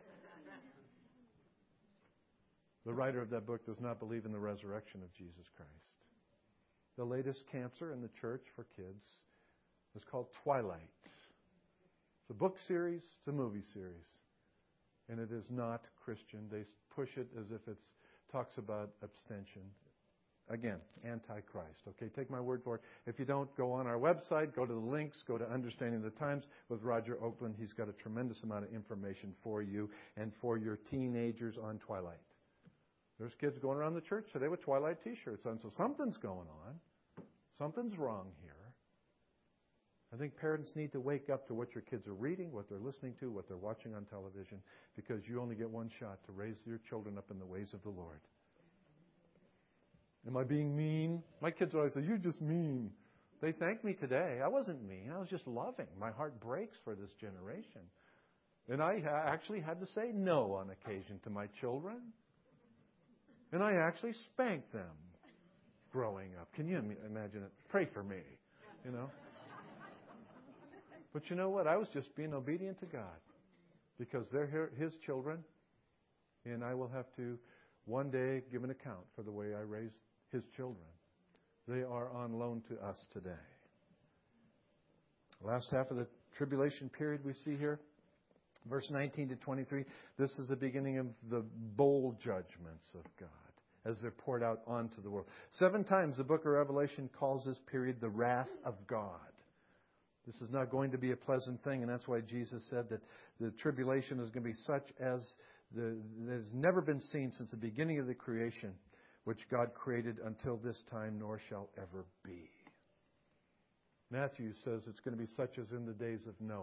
The writer of that book does not believe in the resurrection of Jesus Christ. The latest cancer in the church for kids is called Twilight. It's a book series. It's a movie series. And it is not Christian. They push it as if it talks about abstention. Again, Antichrist. Okay, take my word for it. If you don't, go on our website, go to the links, go to Understanding the Times with Roger Oakland. He's got a tremendous amount of information for you and for your teenagers on Twilight. There's kids going around the church today with Twilight T-shirts on, so something's going on. Something's wrong here. I think parents need to wake up to what your kids are reading, what they're listening to, what they're watching on television, because you only get one shot to raise your children up in the ways of the Lord. Am I being mean? My kids always say, "You're just mean." They thank me today. I wasn't mean. I was just loving. My heart breaks for this generation. And I actually had to say no on occasion to my children. And I actually spanked them growing up. Can you imagine it? Pray for me, you know. But you know what? I was just being obedient to God, because they're His children, and I will have to one day give an account for the way I raised His children. They are on loan to us today. Last half of the tribulation period we see here, verse nineteen to twenty-three, this is the beginning of the bowl judgments of God as they're poured out onto the world. Seven times the book of Revelation calls this period the wrath of God. This is not going to be a pleasant thing, and that's why Jesus said that the tribulation is going to be such as the, has never been seen since the beginning of the creation, which God created until this time, nor shall ever be. Matthew says it's going to be such as in the days of Noah.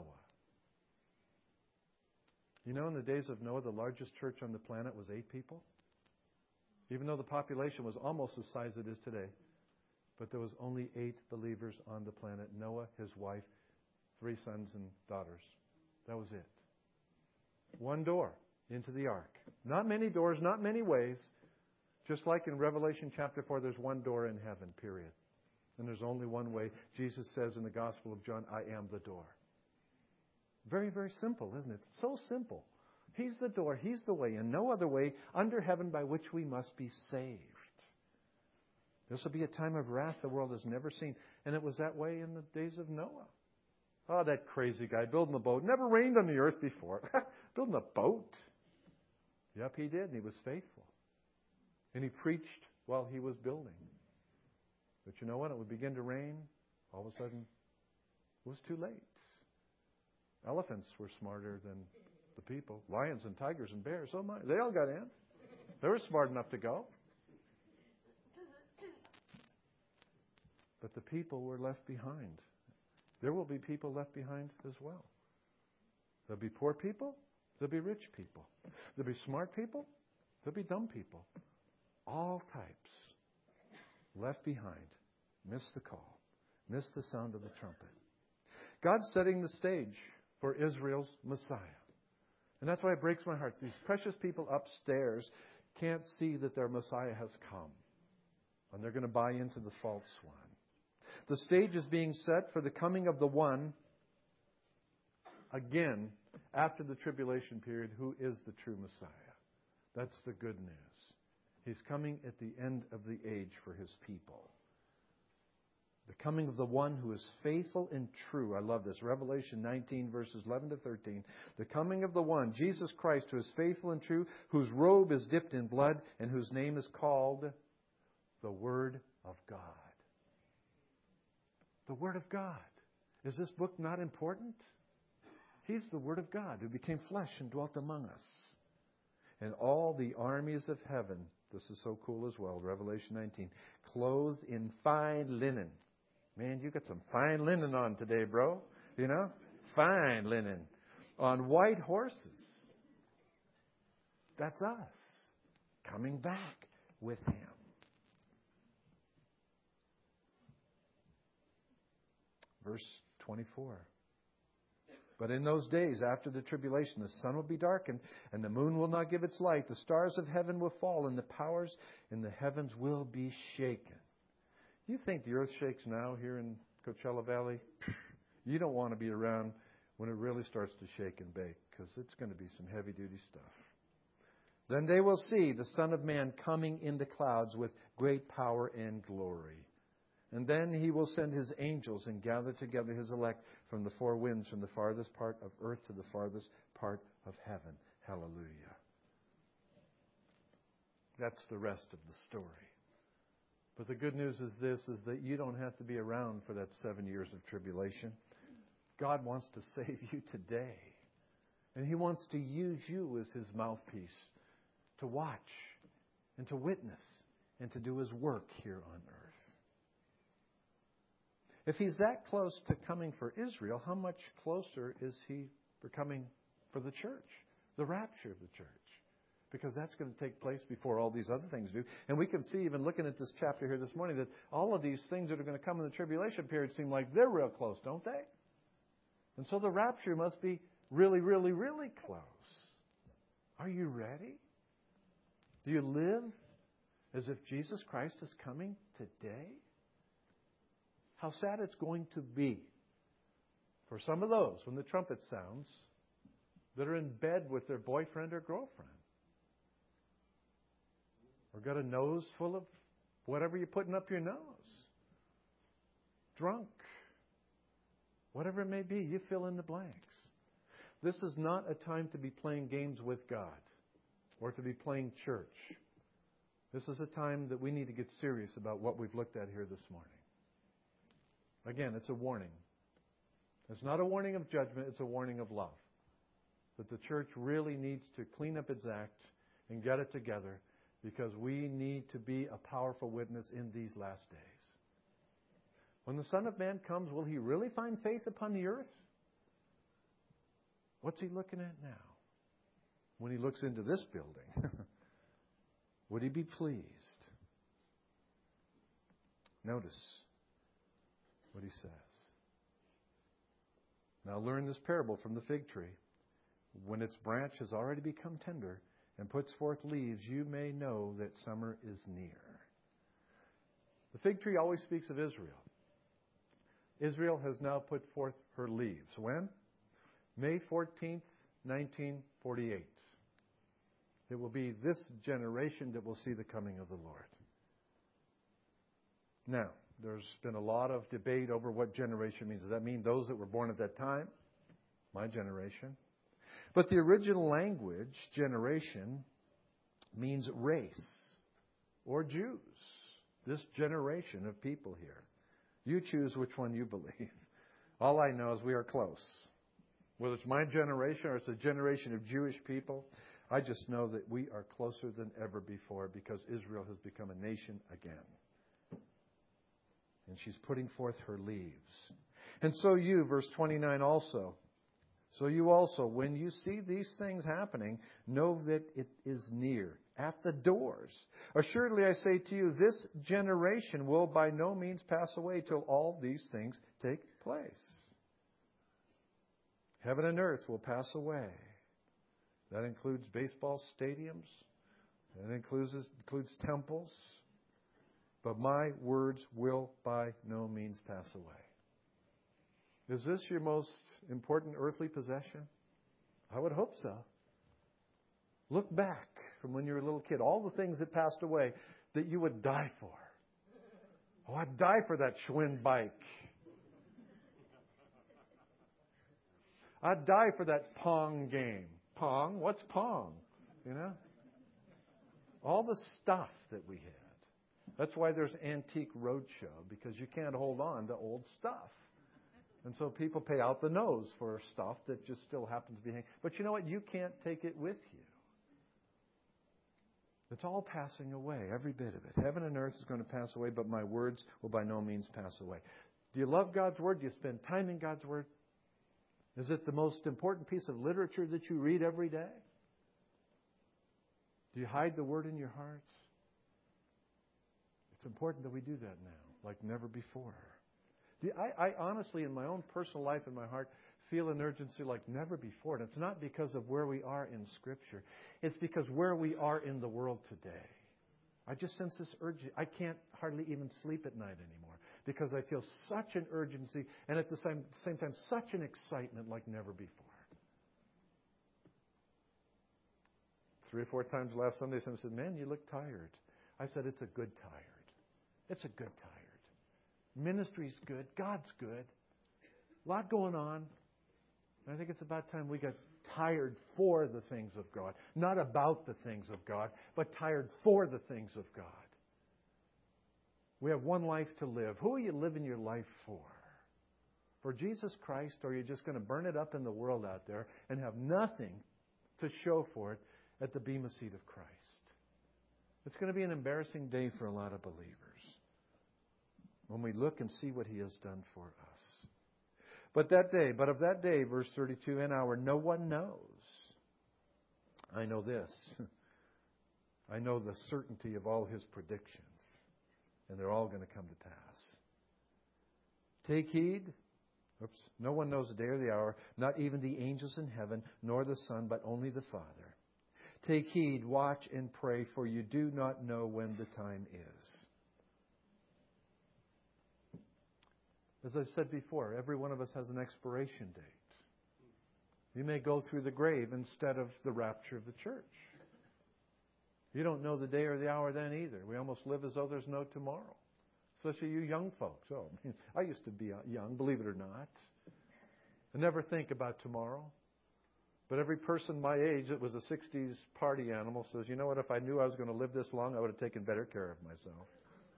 You know, in the days of Noah, the largest church on the planet was eight people. Even though the population was almost the size it is today. But there was only eight believers on the planet. Noah, his wife, three sons and daughters. That was it. One door into the ark. Not many doors, not many ways. Just like in Revelation chapter four, there's one door in heaven, period. And there's only one way. Jesus says in the Gospel of John, I am the door. Very, very simple, isn't it? It's so simple. He's the door. He's the way. And no other way under heaven by which we must be saved. This will be a time of wrath the world has never seen. And it was that way in the days of Noah. Oh, that crazy guy building a boat. Never rained on the earth before. Building a boat. Yep, he did. And he was faithful. And he preached while he was building. But you know what? It would begin to rain. All of a sudden, it was too late. Elephants were smarter than the people. Lions and tigers and bears. Oh my. They all got in. They were smart enough to go. But the people were left behind. There will be people left behind as well. There'll be poor people. There'll be rich people. There'll be smart people. There'll be dumb people. All types left behind. Missed the call. Missed the sound of the trumpet. God's setting the stage for Israel's Messiah. And that's why it breaks my heart. These precious people upstairs can't see that their Messiah has come. And they're going to buy into the false one. The stage is being set for the coming of the one, again, after the tribulation period, who is the true Messiah. That's the good news. He's coming at the end of the age for His people. The coming of the one who is faithful and true. I love this. Revelation nineteen, verses eleven to thirteen. The coming of the one, Jesus Christ, who is faithful and true, whose robe is dipped in blood, and whose name is called the Word of God. The Word of God. Is this book not important? He's the Word of God who became flesh and dwelt among us. And all the armies of heaven, this is so cool as well, Revelation nineteen, clothed in fine linen. Man, you got some fine linen on today, bro. You know? Fine linen. On white horses. That's us. Coming back with Him. Verse twenty-four. But in those days, after the tribulation, the sun will be darkened, and the moon will not give its light. The stars of heaven will fall, and the powers in the heavens will be shaken. You think the earth shakes now here in Coachella Valley? You don't want to be around when it really starts to shake and bake, because it's going to be some heavy-duty stuff. Then they will see the Son of Man coming in the clouds with great power and glory. And then He will send His angels and gather together His elect from the four winds, from the farthest part of earth to the farthest part of heaven. Hallelujah. That's the rest of the story. But the good news is this, is that you don't have to be around for that seven years of tribulation. God wants to save you today. And He wants to use you as His mouthpiece to watch and to witness and to do His work here on earth. If He's that close to coming for Israel, how much closer is He for coming for the church, the rapture of the church? Because that's going to take place before all these other things do. And we can see, even looking at this chapter here this morning, that all of these things that are going to come in the tribulation period seem like they're real close, don't they? And so the rapture must be really, really, really close. Are you ready? Do you live as if Jesus Christ is coming today? How sad it's going to be for some of those when the trumpet sounds that are in bed with their boyfriend or girlfriend. Or got a nose full of whatever you're putting up your nose. Drunk. Whatever it may be, you fill in the blanks. This is not a time to be playing games with God or to be playing church. This is a time that we need to get serious about what we've looked at here this morning. Again, it's a warning. It's not a warning of judgment, it's a warning of love. That the church really needs to clean up its act and get it together, because we need to be a powerful witness in these last days. When the Son of Man comes, will He really find faith upon the earth? What's He looking at now? When He looks into this building, would He be pleased? Notice what He says. Now learn this parable from the fig tree. When its branch has already become tender and puts forth leaves, you may know that summer is near. The fig tree always speaks of Israel. Israel has now put forth her leaves. When? May fourteenth, nineteen forty-eight. It will be this generation that will see the coming of the Lord. Now, there's been a lot of debate over what generation means. Does that mean those that were born at that time? My generation. But the original language, generation, means race or Jews. This generation of people here. You choose which one you believe. All I know is we are close. Whether it's my generation or it's a generation of Jewish people, I just know that we are closer than ever before because Israel has become a nation again. And she's putting forth her leaves. And so you, verse twenty-nine also. So you also, when you see these things happening, know that it is near, at the doors. Assuredly I say to you, this generation will by no means pass away till all these things take place. Heaven and earth will pass away. That includes baseball stadiums. That includes, includes temples. But my words will by no means pass away. Is this your most important earthly possession? I would hope so. Look back from when you were a little kid. All the things that passed away that you would die for. Oh, I'd die for that Schwinn bike. I'd die for that Pong game. Pong? What's Pong? You know? All the stuff that we had. That's why there's Antique Roadshow, because you can't hold on to old stuff. And so people pay out the nose for stuff that just still happens to be hanging. But you know what? You can't take it with you. It's all passing away, every bit of it. Heaven and earth is going to pass away, but my words will by no means pass away. Do you love God's Word? Do you spend time in God's Word? Is it the most important piece of literature that you read every day? Do you hide the Word in your hearts? It's important that we do that now, like never before. I, I honestly, in my own personal life, in my heart, feel an urgency like never before. And it's not because of where we are in Scripture. It's because where we are in the world today. I just sense this urgency. I can't hardly even sleep at night anymore because I feel such an urgency and at the same, same time such an excitement like never before. Three or four times last Sunday, someone said, "Man, you look tired." I said, "It's a good tired. It's a good tired. Ministry's good. God's good. A lot going on. And I think it's about time we got tired for the things of God. Not about the things of God, but tired for the things of God. We have one life to live. Who are you living your life for? For Jesus Christ, or are you just going to burn it up in the world out there and have nothing to show for it at the bema seat of Christ? It's going to be an embarrassing day for a lot of believers when we look and see what He has done for us. But that day, but of that day, verse thirty-two, and hour, no one knows. I know this. I know the certainty of all His predictions, and they're all going to come to pass. Take heed. Oops. No one knows the day or the hour, not even the angels in heaven, nor the Son, but only the Father. Take heed, watch and pray, for you do not know when the time is. As I've said before, every one of us has an expiration date. You may go through the grave instead of the rapture of the church. You don't know the day or the hour then either. We almost live as though there's no tomorrow. Especially you young folks. Oh, I used to be young, believe it or not. I never think about tomorrow. But every person my age that was a sixties party animal says, you know what, if I knew I was going to live this long, I would have taken better care of myself.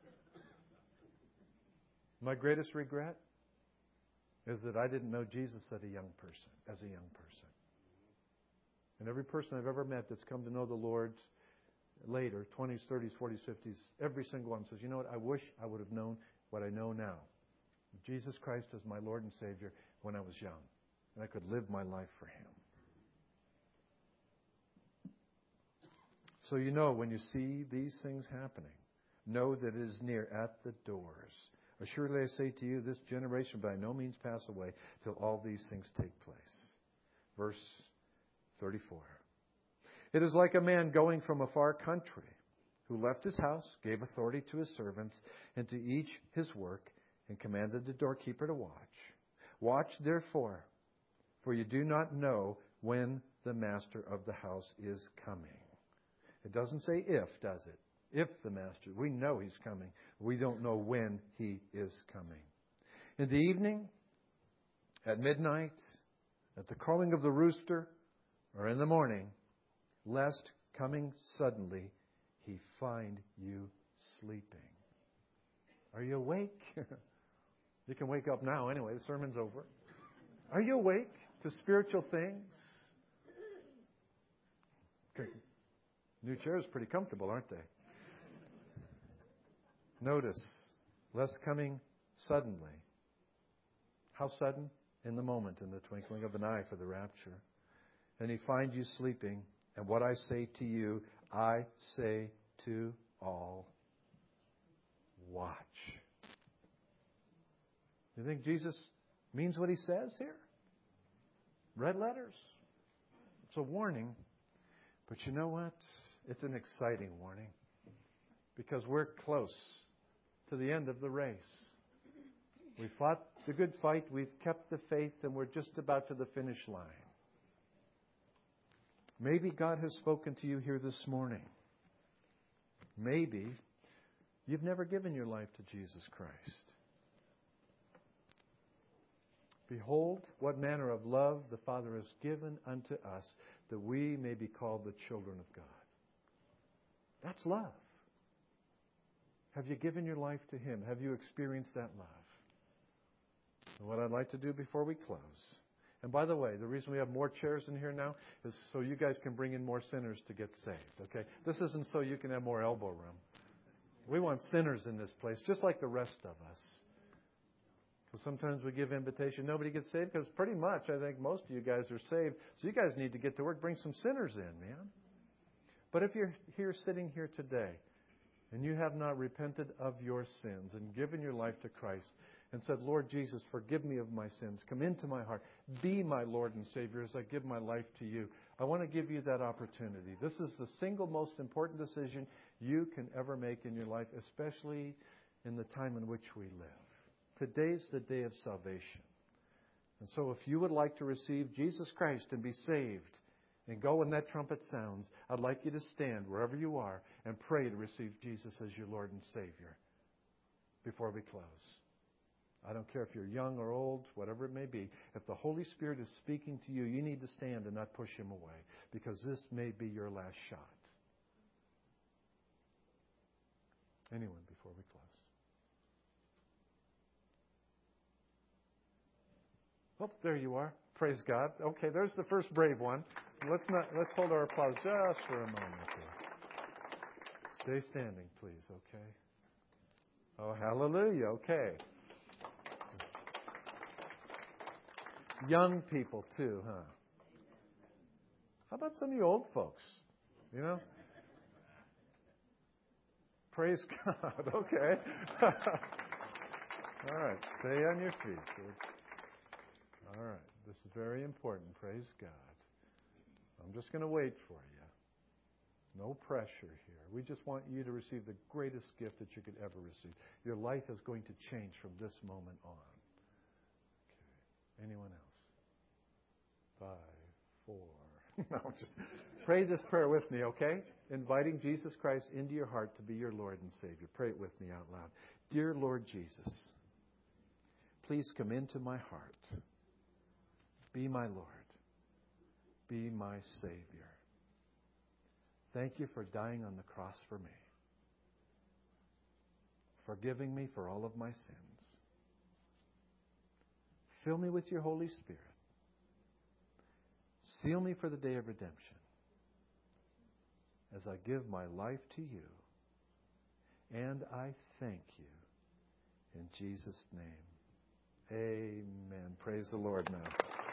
My greatest regret is that I didn't know Jesus as a young person, as a young person. And every person I've ever met that's come to know the Lord later, twenties, thirties, forties, fifties, every single one says, you know what, I wish I would have known what I know now. Jesus Christ is my Lord and Savior when I was young. And I could live my life for Him. So you know, when you see these things happening, know that it is near at the doors. Assuredly I say to you, this generation by no means pass away till all these things take place. Verse thirty-four. It is like a man going from a far country, who left his house, gave authority to his servants, and to each his work, and commanded the doorkeeper to watch. Watch therefore, for you do not know when the master of the house is coming. It doesn't say if, does it? If the master. We know He's coming. We don't know when He is coming. In the evening, at midnight, at the crowing of the rooster, or in the morning, lest coming suddenly He find you sleeping. Are you awake? You can wake up now anyway. The sermon's over. Are you awake to spiritual things? Okay. New chairs are pretty comfortable, aren't they? Notice, lest coming suddenly. How sudden? In the moment, in the twinkling of an eye for the rapture. And He find you sleeping. And what I say to you, I say to all. Watch. You think Jesus means what He says here? Red letters. It's a warning. But you know what? It's an exciting warning. Because we're close to the end of the race. We fought the good fight. We've kept the faith. And we're just about to the finish line. Maybe God has spoken to you here this morning. Maybe you've never given your life to Jesus Christ. Behold, what manner of love the Father has given unto us, that we may be called the children of God. That's love. Have you given your life to Him? Have you experienced that love? And what I'd like to do before we close. And by the way, the reason we have more chairs in here now is so you guys can bring in more sinners to get saved. Okay? This isn't so you can have more elbow room. We want sinners in this place, just like the rest of us. Because sometimes we give invitation, nobody gets saved, because pretty much I think most of you guys are saved. So you guys need to get to work, bring some sinners in, man. But if you're here sitting here today, and you have not repented of your sins and given your life to Christ and said, Lord Jesus, forgive me of my sins. Come into my heart. Be my Lord and Savior as I give my life to you. I want to give you that opportunity. This is the single most important decision you can ever make in your life, especially in the time in which we live. Today's the day of salvation. And so if you would like to receive Jesus Christ and be saved, and go when that trumpet sounds, I'd like you to stand wherever you are and pray to receive Jesus as your Lord and Savior before we close. I don't care if you're young or old, whatever it may be. If the Holy Spirit is speaking to you, you need to stand and not push Him away, because this may be your last shot. Anyone before we close? Oh, there you are. Praise God. Okay, there's the first brave one. Let's not let's hold our applause just for a moment here. Stay standing, please, okay? Oh, hallelujah. Okay. Young people too, huh? How about some of you old folks? You know? Praise God. Okay. All right. Stay on your feet. Good. All right. This is very important. Praise God. I'm just going to wait for you. No pressure here. We just want you to receive the greatest gift that you could ever receive. Your life is going to change from this moment on. Okay. Anyone else? Five, four. No, just pray this prayer with me, okay? Inviting Jesus Christ into your heart to be your Lord and Savior. Pray it with me out loud. Dear Lord Jesus, please come into my heart. Be my Lord. Be my Savior. Thank you for dying on the cross for me. Forgiving me for all of my sins. Fill me with your Holy Spirit. Seal me for the day of redemption as I give my life to you. And I thank you in Jesus' name. Amen. Praise the Lord now.